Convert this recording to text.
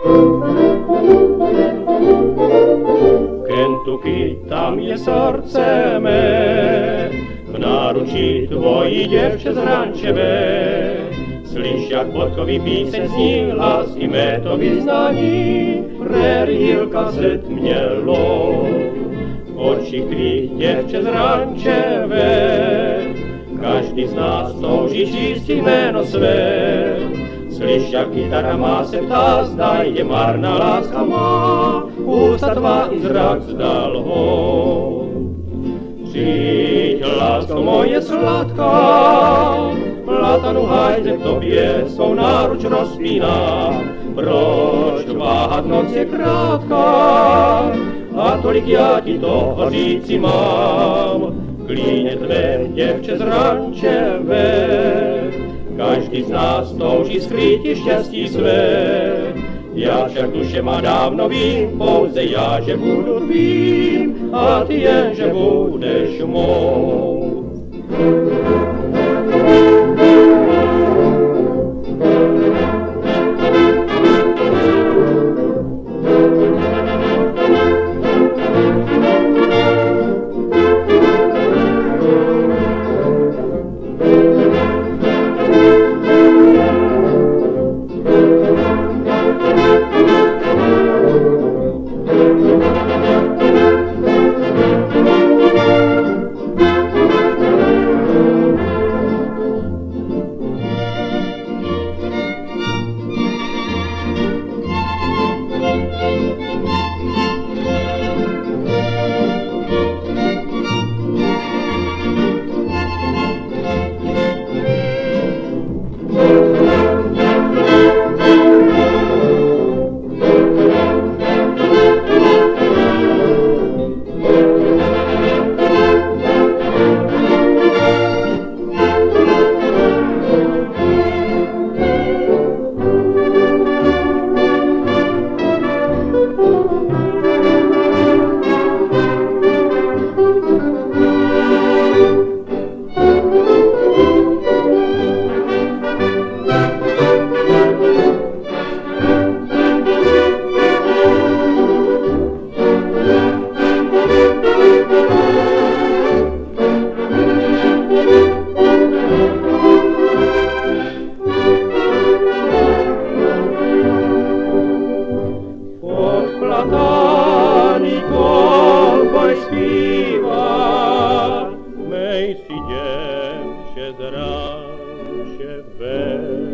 Kentucky, tam je srdce mé, v náručí tvojí děvče zrančevé. Slyš, jak podkový píseň zní, lásky mé to vyznání, Prairie Hill kaset mělo. V očích tvých děvče zrančevé, každý z nás touží číst jméno své. Slyš, jak kytara má se ptá, zda je marná láska má, ústa tvá i zrak vzdal ho. Přijď, lásko moje sladká, platanu hajde k tobě svou náruč rozpíná. Proč váhat noc je krátká, a tolik já ti toho říci mám. Klíně tvé, děvče zrančevé, každý z nás touží skrýti štěstí své. Já však duše má dávno vím, pouze já, že budu tvým, a ty jen, že budeš mou. Platany kovboj zpívá, mej si děvče zrančevé.